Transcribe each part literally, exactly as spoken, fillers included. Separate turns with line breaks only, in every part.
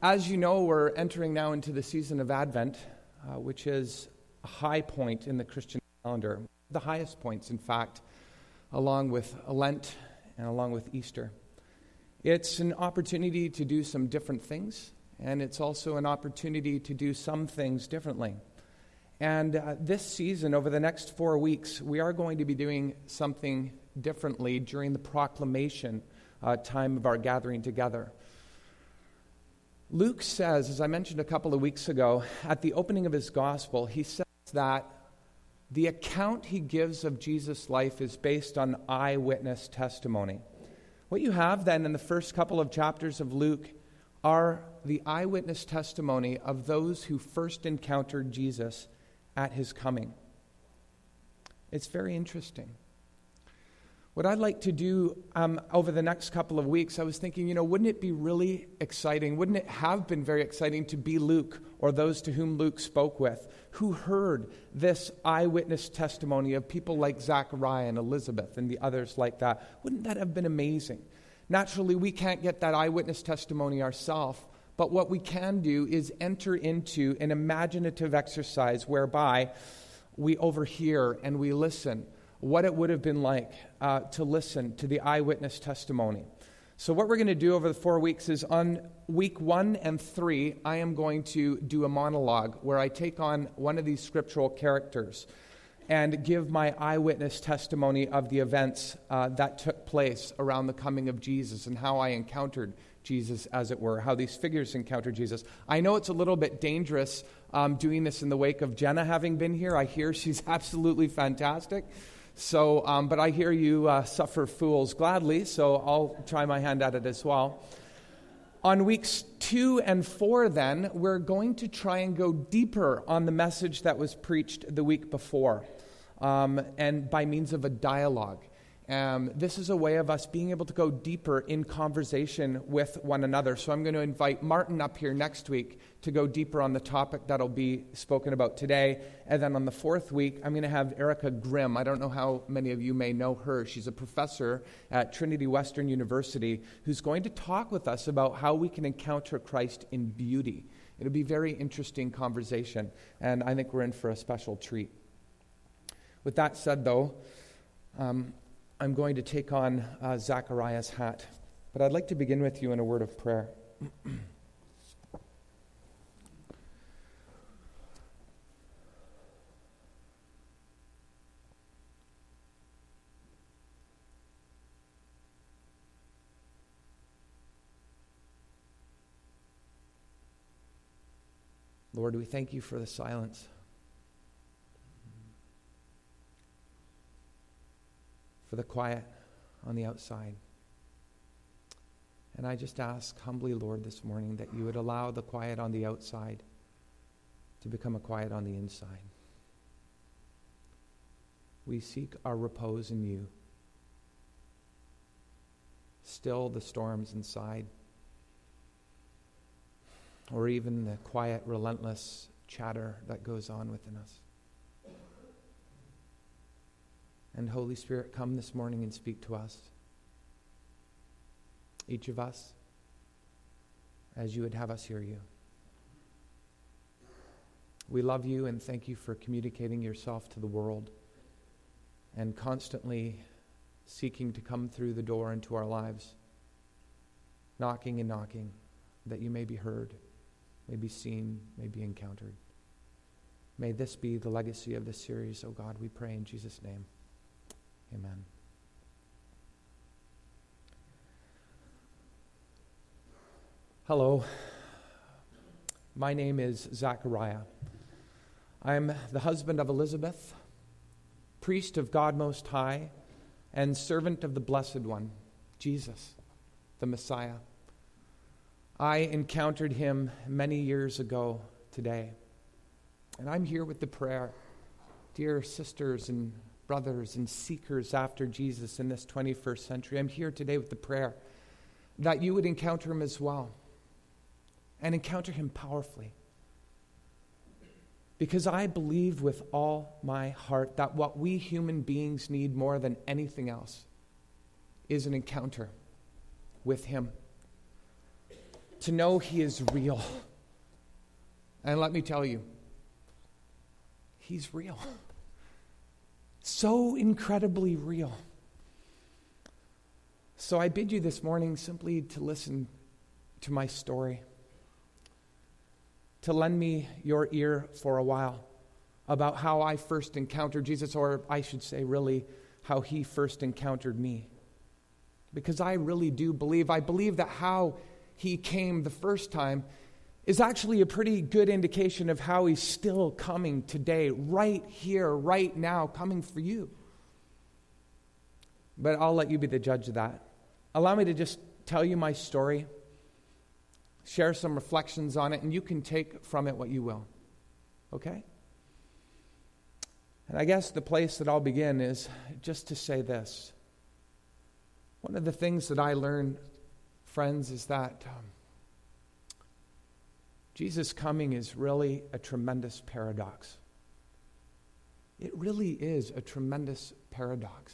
As you know, we're entering now into the season of Advent, uh, which is a high point in the Christian calendar. The highest points, in fact, along with Lent and along with Easter. It's an opportunity to do some different things, and it's also an opportunity to do some things differently. And uh, this season, over the next four weeks, we are going to be doing something differently during the proclamation uh, time of our gathering together. Luke says, as I mentioned a couple of weeks ago, at the opening of his gospel, he says that the account he gives of Jesus' life is based on eyewitness testimony. What you have then in the first couple of chapters of Luke are the eyewitness testimony of those who first encountered Jesus at his coming. It's very interesting. What I'd like to do um, over the next couple of weeks, I was thinking, you know, wouldn't it be really exciting? Wouldn't it have been very exciting to be Luke or those to whom Luke spoke with, who heard this eyewitness testimony of people like Zachariah and Elizabeth and the others like that? Wouldn't that have been amazing? Naturally, we can't get that eyewitness testimony ourselves, but what we can do is enter into an imaginative exercise whereby we overhear and we listen what it would have been like uh, to listen to the eyewitness testimony. So what we're going to do over the four weeks is on week one and three, I am going to do a monologue where I take on one of these scriptural characters and give my eyewitness testimony of the events uh, that took place around the coming of Jesus and how I encountered Jesus, as it were, how these figures encountered Jesus. I know it's a little bit dangerous um, doing this in the wake of Jenna having been here. I hear she's absolutely fantastic. So, um, but I hear you uh, suffer fools gladly, so I'll try my hand at it as well. On weeks two and four, then, we're going to try and go deeper on the message that was preached the week before, um, and by means of a dialogue. Um, this is a way of us being able to go deeper in conversation with one another. So I'm going to invite Martin up here next week to go deeper on the topic that'll be spoken about today. And then on the fourth week, I'm going to have Erica Grimm. I don't know how many of you may know her. She's a professor at Trinity Western University who's going to talk with us about how we can encounter Christ in beauty. It'll be a very interesting conversation, and I think we're in for a special treat. With that said, though, um, I'm going to take on uh, Zachariah's hat, but I'd like to begin with you in a word of prayer. Lord, we thank you for the silence. For the quiet on the outside. And I just ask humbly, Lord, this morning that you would allow the quiet on the outside to become a quiet on the inside. We seek our repose in you. Still the storms inside, or even the quiet, relentless chatter that goes on within us. And Holy Spirit, come this morning and speak to us, each of us, as you would have us hear you. We love you and thank you for communicating yourself to the world and constantly seeking to come through the door into our lives, knocking and knocking, that you may be heard, may be seen, may be encountered. May this be the legacy of this series, oh God, we pray in Jesus' name. Amen. Hello. My name is Zachariah. I'm the husband of Elizabeth, priest of God Most High, and servant of the Blessed One, Jesus, the Messiah. I encountered him many years ago today, and I'm here with the prayer, dear sisters and brothers and seekers after Jesus in this twenty-first century. I'm here today with the prayer that you would encounter him as well, and encounter him powerfully. Because I believe with all my heart that what we human beings need more than anything else is an encounter with him. to know He is real. And let me tell you, He's real. So incredibly real. So I bid you this morning simply to listen to my story, to lend me your ear for a while about how I first encountered Jesus, or I should say really how He first encountered me. Because I really do believe, I believe that how He came the first time is actually a pretty good indication of how He's still coming today, right here, right now, coming for you. But I'll let you be the judge of that. Allow me to just tell you my story, share some reflections on it, and you can take from it what you will. Okay? And I guess the place that I'll begin is just to say this. One of the things that I learned, friends, is that um, Jesus' coming is really a tremendous paradox. It really is a tremendous paradox.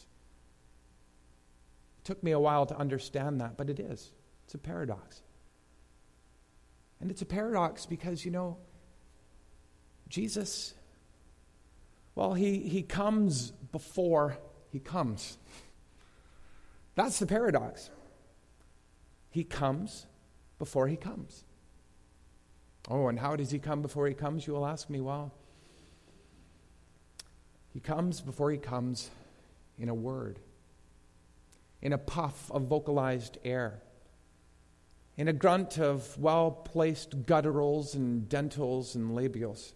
It took me a while to understand that, but it is. It's a paradox. And it's a paradox because, you know, Jesus, well, he, he comes before He comes. That's the paradox. He comes before He comes. Oh, and how does He come before He comes, you will ask me? Well, He comes before He comes in a word, in a puff of vocalized air, in a grunt of well-placed gutturals and dentals and labials.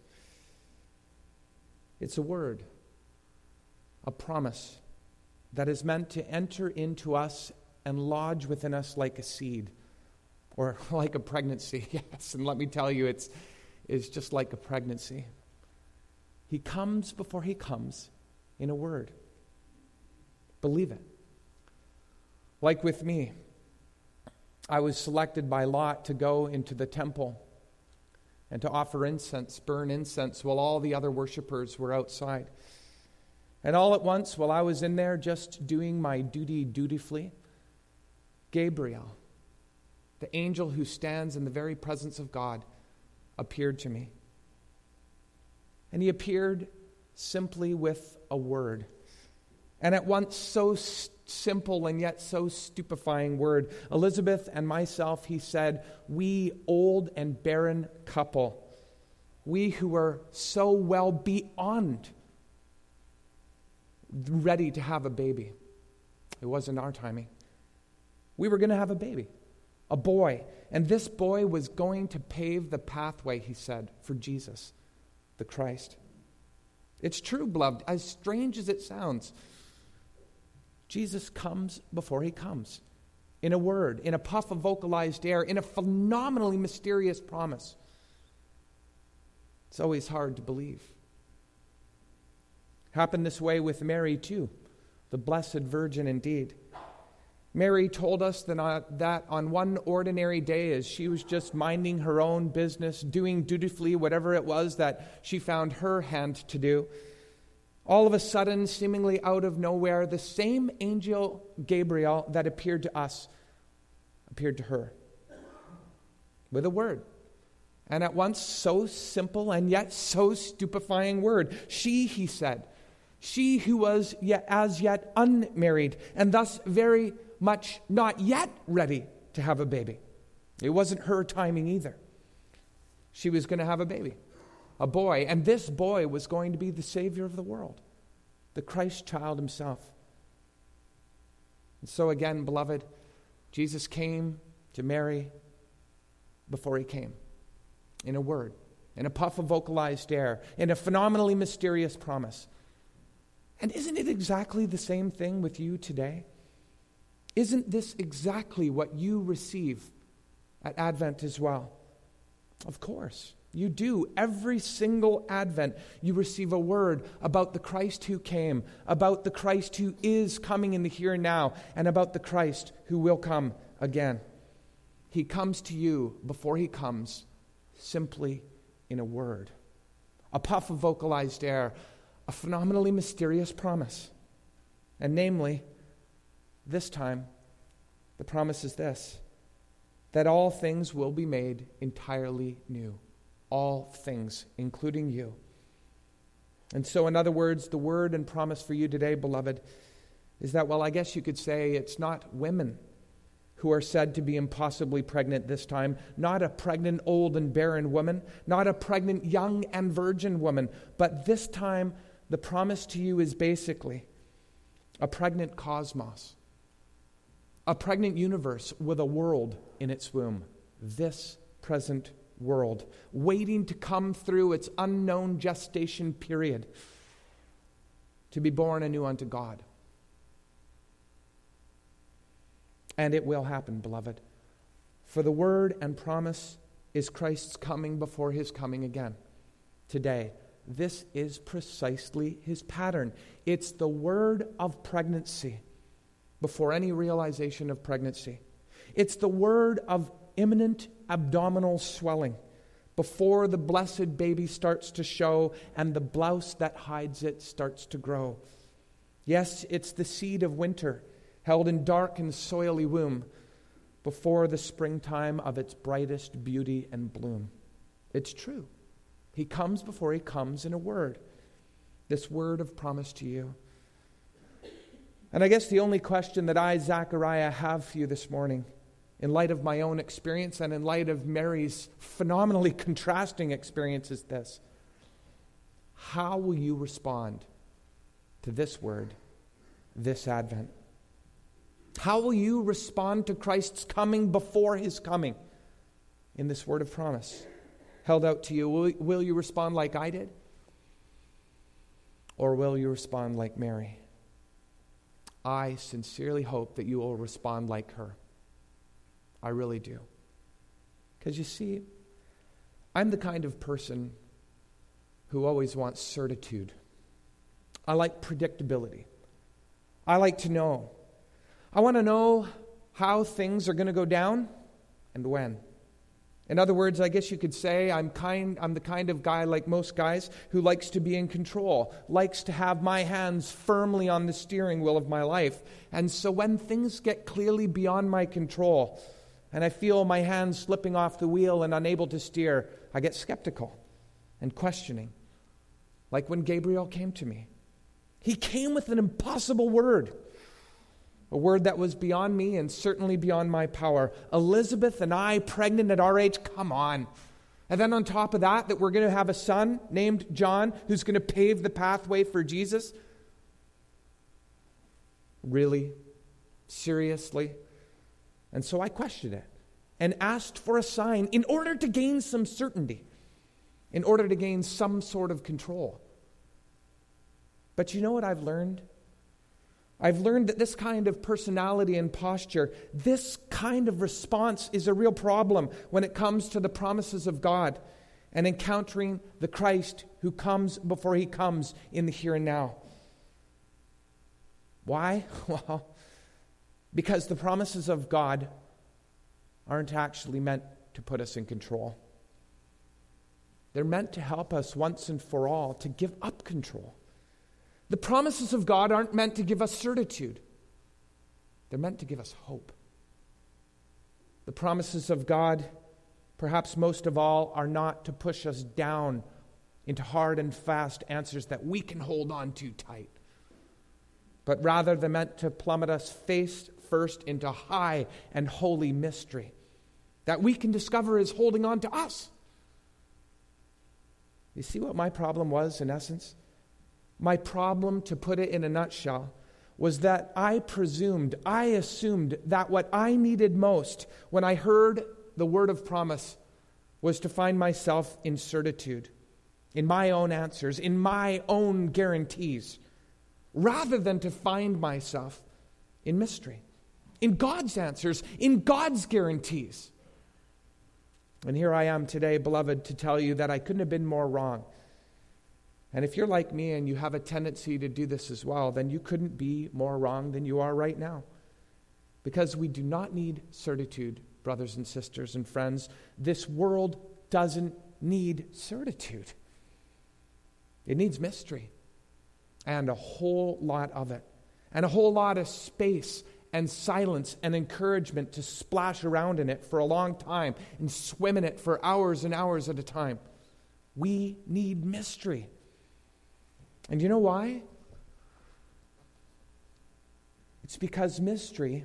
It's a word, a promise that is meant to enter into us and lodge within us like a seed, or like a pregnancy. Yes, and let me tell you, it's, it's just like a pregnancy. He comes before He comes in a word. Believe it. Like with me, I was selected by Lot to go into the temple and to offer incense, burn incense, while all the other worshipers were outside. And all at once, while I was in there just doing my duty dutifully, Gabriel, the angel who stands in the very presence of God, appeared to me. And he appeared simply with a word. And at once so st- simple and yet so stupefying word. Elizabeth and myself, he said, we old and barren couple, we who are so well beyond ready to have a baby. It wasn't our timing. We were going to have a baby, a boy. And this boy was going to pave the pathway, he said, for Jesus, the Christ. It's true, beloved, as strange as it sounds. Jesus comes before he comes, in a word, in a puff of vocalized air, in a phenomenally mysterious promise. It's always hard to believe. Happened this way with Mary too, the Blessed Virgin indeed. Mary told us that on, that on one ordinary day, as she was just minding her own business, doing dutifully whatever it was that she found her hand to do, all of a sudden, seemingly out of nowhere, the same angel Gabriel that appeared to us appeared to her with a word. And at once so simple and yet so stupefying word. She, he said, she who was yet as yet unmarried and thus very much not yet ready to have a baby. It wasn't her timing either. She was going to have a baby, a boy, and this boy was going to be the Savior of the world, the Christ child himself. And so again, beloved, Jesus came to Mary before he came, in a word, in a puff of vocalized air, in a phenomenally mysterious promise. And isn't it exactly the same thing with you today? Isn't this exactly what you receive at Advent as well? Of course, you do. Every single Advent, you receive a word about the Christ who came, about the Christ who is coming in the here and now, and about the Christ who will come again. He comes to you before he comes simply in a word, a puff of vocalized air, a phenomenally mysterious promise. And namely, this time, the promise is this: that all things will be made entirely new. All things, including you. And so, in other words, the word and promise for you today, beloved, is that, well, I guess you could say it's not women who are said to be impossibly pregnant this time, not a pregnant old and barren woman, not a pregnant young and virgin woman, but this time the promise to you is basically a pregnant cosmos, a pregnant universe with a world in its womb, this present world, waiting to come through its unknown gestation period to be born anew unto God. And it will happen, beloved. For the word and promise is Christ's coming before his coming again. Today, this is precisely his pattern. It's the word of pregnancy before any realization of pregnancy. It's the word of imminent abdominal swelling before the blessed baby starts to show and the blouse that hides it starts to grow. Yes, it's the seed of winter held in dark and soily womb before the springtime of its brightest beauty and bloom. It's true. He comes before he comes in a word. This word of promise to you. And I guess the only question that I, Zechariah, have for you this morning, in light of my own experience and in light of Mary's phenomenally contrasting experience, is this: how will you respond to this word, this Advent? How will you respond to Christ's coming before his coming in this word of promise held out to you? Will, will you respond like I did? Or will you respond like Mary? I sincerely hope that you will respond like her. I really do. Because you see, I'm the kind of person who always wants certitude. I like predictability. I like to know. I want to know how things are going to go down and when. In other words, I guess you could say I'm kind I'm the kind of guy, like most guys, who likes to be in control, likes to have my hands firmly on the steering wheel of my life. And so when things get clearly beyond my control and I feel my hands slipping off the wheel and unable to steer, I get skeptical and questioning. Like when Gabriel came to me. He came with an impossible word. A word that was beyond me and certainly beyond my power. Elizabeth and I, pregnant at our age, come on. And then on top of that, that we're going to have a son named John who's going to pave the pathway for Jesus. Really? Seriously? And so I questioned it and asked for a sign in order to gain some certainty, in order to gain some sort of control. But you know what I've learned? I've learned that this kind of personality and posture, this kind of response is a real problem when it comes to the promises of God and encountering the Christ who comes before he comes in the here and now. Why? Well, because the promises of God aren't actually meant to put us in control. They're meant to help us once and for all to give up control. The promises of God aren't meant to give us certitude. They're meant to give us hope. The promises of God, perhaps most of all, are not to push us down into hard and fast answers that we can hold on to tight. But rather, they're meant to plummet us face first into high and holy mystery that we can discover is holding on to us. You see what my problem was, in essence? My problem, to put it in a nutshell, was that I presumed, I assumed that what I needed most when I heard the word of promise was to find myself in certitude, in my own answers, in my own guarantees, rather than to find myself in mystery, in God's answers, in God's guarantees. And here I am today, beloved, to tell you that I couldn't have been more wrong. And if you're like me and you have a tendency to do this as well, then you couldn't be more wrong than you are right now. Because we do not need certitude, brothers and sisters and friends. This world doesn't need certitude. It needs mystery and a whole lot of it, and a whole lot of space and silence and encouragement to splash around in it for a long time and swim in it for hours and hours at a time. We need mystery. And you know why? It's because mystery,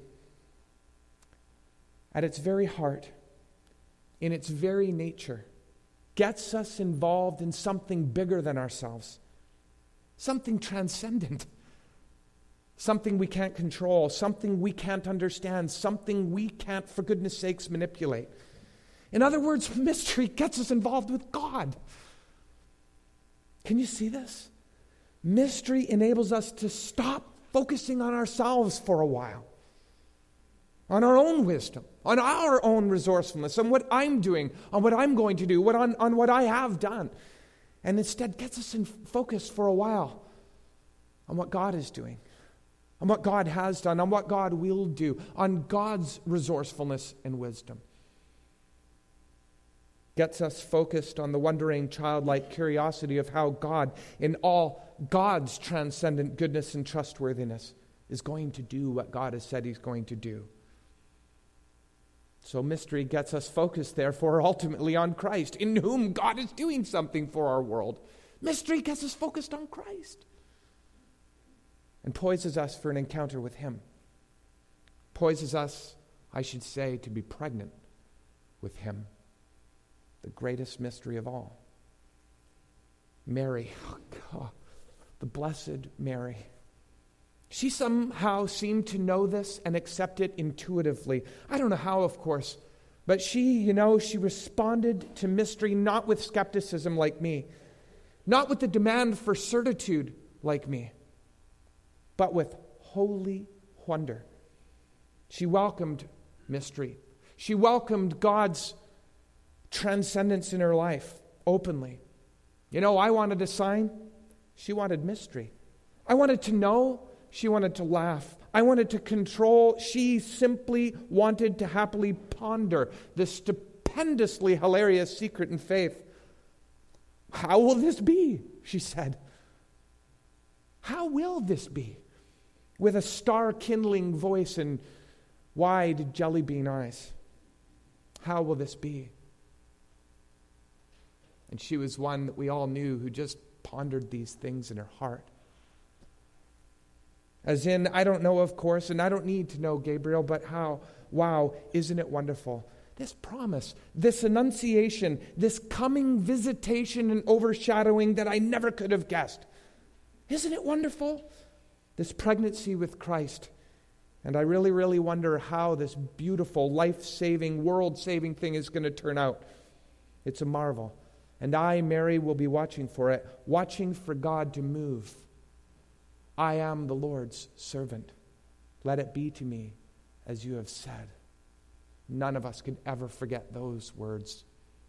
at its very heart, in its very nature, gets us involved in something bigger than ourselves, something transcendent, something we can't control, something we can't understand, something we can't, for goodness sakes, manipulate. In other words, mystery gets us involved with God. Can you see this? Mystery enables us to stop focusing on ourselves for a while, on our own wisdom, on our own resourcefulness, on what I'm doing, on what I'm going to do, what on, on what I have done, and instead gets us in focus for a while on what God is doing, on what God has done, on what God will do, on God's resourcefulness and wisdom. Gets us focused on the wondering, childlike curiosity of how God, in all God's transcendent goodness and trustworthiness, is going to do what God has said He's going to do. So mystery gets us focused, therefore, ultimately on Christ, in whom God is doing something for our world. Mystery gets us focused on Christ and poises us for an encounter with Him. Poises us, I should say, to be pregnant with Him. The greatest mystery of all. Mary, oh God, the Blessed Mary. She somehow seemed to know this and accept it intuitively. I don't know how, of course, but she, you know, she responded to mystery not with skepticism like me, not with the demand for certitude like me, but with holy wonder. She welcomed mystery. She welcomed God's transcendence in her life openly. You know, I wanted a sign. She wanted mystery. I wanted to know. She wanted to laugh. I wanted to control. She simply wanted to happily ponder this stupendously hilarious secret in faith. How will this be? She said. How will this be? With a star-kindling voice and wide jelly bean eyes. How will this be? And she was one that we all knew who just pondered these things in her heart. As in, I don't know, of course, and I don't need to know, Gabriel, but how, wow, isn't it wonderful? This promise, this annunciation, this coming visitation and overshadowing that I never could have guessed. Isn't it wonderful? This pregnancy with Christ. And I really, really wonder how this beautiful, life-saving, world-saving thing is going to turn out. It's a marvel. And I, Mary, will be watching for it, watching for God to move. I am the Lord's servant. Let it be to me as you have said. None of us could ever forget those words.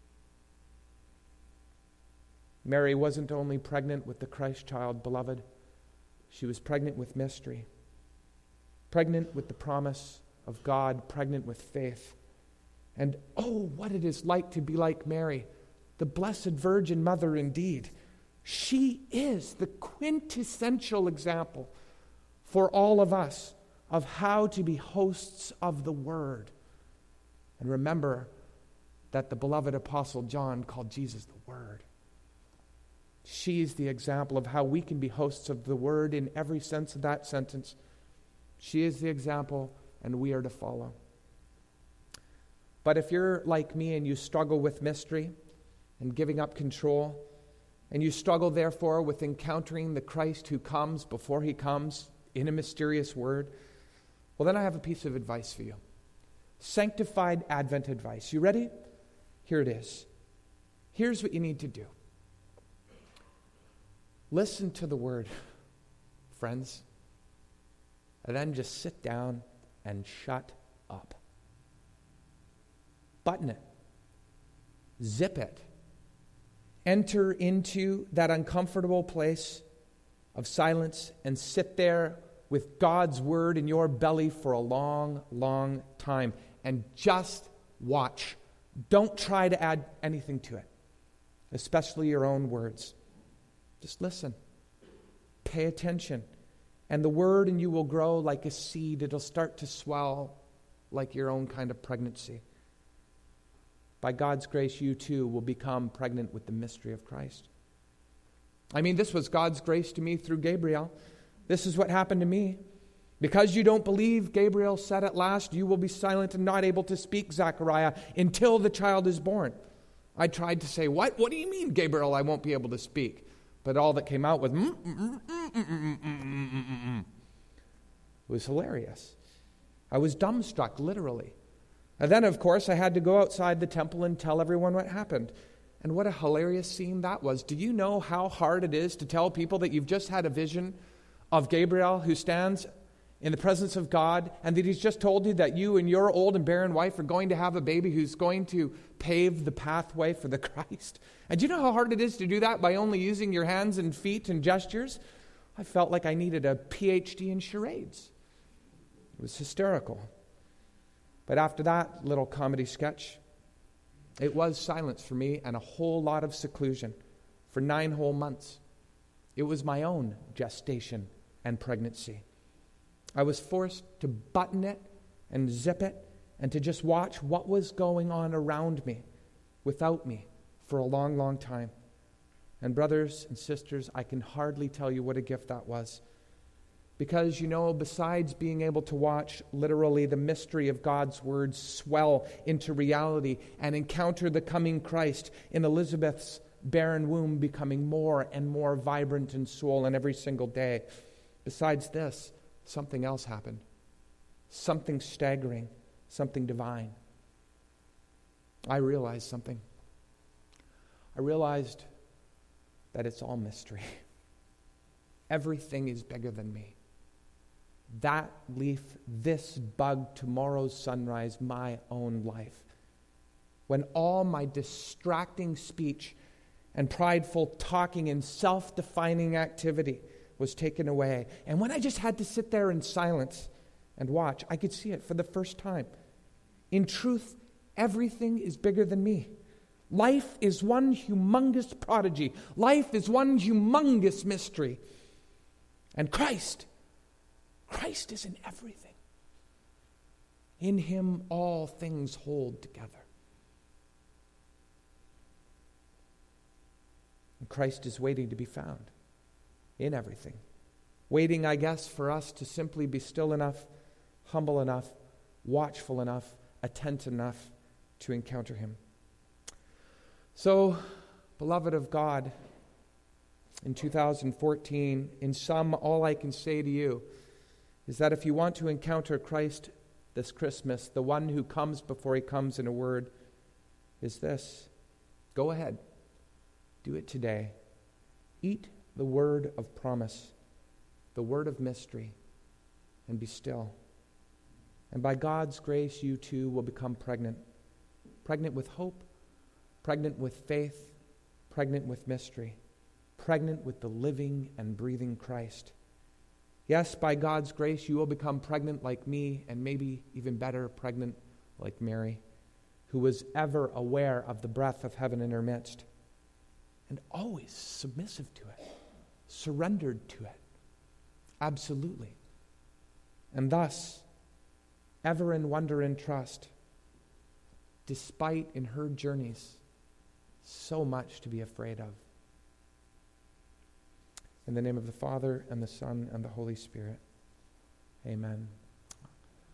Mary wasn't only pregnant with the Christ child, beloved. She was pregnant with mystery. Pregnant with the promise of God, pregnant with faith. And oh, what it is like to be like Mary, the Blessed Virgin Mother indeed. She is the quintessential example for all of us of how to be hosts of the Word. And remember that the beloved Apostle John called Jesus the Word. She's the example of how we can be hosts of the Word in every sense of that sentence. She is the example, and we are to follow. But if you're like me and you struggle with mystery and giving up control, and you struggle, therefore, with encountering the Christ who comes before He comes in a mysterious word, well, then I have a piece of advice for you. Sanctified Advent advice. You ready? Here it is. Here's what you need to do. Listen to the Word, friends, and then just sit down and shut up. Button it. Zip it. Enter into that uncomfortable place of silence and sit there with God's Word in your belly for a long, long time. And just watch. Don't try to add anything to it, especially your own words. Just listen. Pay attention. And the word in you will grow like a seed. It'll start to swell like your own kind of pregnancy. By God's grace, you too will become pregnant with the mystery of Christ. I mean, this was God's grace to me through Gabriel. This is what happened to me. Because you don't believe, Gabriel said at last, you will be silent and not able to speak, Zechariah, until the child is born. I tried to say, what? What do you mean, Gabriel, I won't be able to speak? But all that came out was, mm, mm, mm, mm, mm, mm, mm, mm, mm. It was hilarious. I was dumbstruck, literally. And then, of course, I had to go outside the temple and tell everyone what happened. And what a hilarious scene that was. Do you know how hard it is to tell people that you've just had a vision of Gabriel who stands in the presence of God, and that he's just told you that you and your old and barren wife are going to have a baby who's going to pave the pathway for the Christ? And do you know how hard it is to do that by only using your hands and feet and gestures? I felt like I needed a P H D in charades. It was hysterical. But after that little comedy sketch, it was silence for me and a whole lot of seclusion for nine whole months. It was my own gestation and pregnancy. I was forced to button it and zip it and to just watch what was going on around me without me for a long, long time. And brothers and sisters, I can hardly tell you what a gift that was. Because, you know, besides being able to watch literally the mystery of God's word swell into reality and encounter the coming Christ in Elizabeth's barren womb becoming more and more vibrant and swollen every single day, besides this, something else happened. Something staggering, something divine. I realized something. I realized that it's all mystery. Everything is bigger than me. That leaf, this bug, tomorrow's sunrise, my own life. When all my distracting speech and prideful talking and self-defining activity was taken away, and when I just had to sit there in silence and watch, I could see it for the first time. In truth, everything is bigger than me. Life is one humongous prodigy. Life is one humongous mystery. And Christ, Christ is in everything. In him all things hold together. And Christ is waiting to be found in everything. Waiting, I guess, for us to simply be still enough, humble enough, watchful enough, attentive enough to encounter him. So, beloved of God, in two thousand fourteen, in sum, all I can say to you is that if you want to encounter Christ this Christmas, the one who comes before he comes in a word, is this: go ahead, do it today. Eat the word of promise, the word of mystery, and be still. And by God's grace, you too will become pregnant. Pregnant with hope, pregnant with faith, pregnant with mystery, pregnant with the living and breathing Christ. Yes, by God's grace, you will become pregnant like me, and maybe even better, pregnant like Mary, who was ever aware of the breath of heaven in her midst, and always submissive to it, surrendered to it, absolutely. And thus, ever in wonder and trust, despite in her journeys so much to be afraid of. In the name of the Father, and the Son, and the Holy Spirit, amen.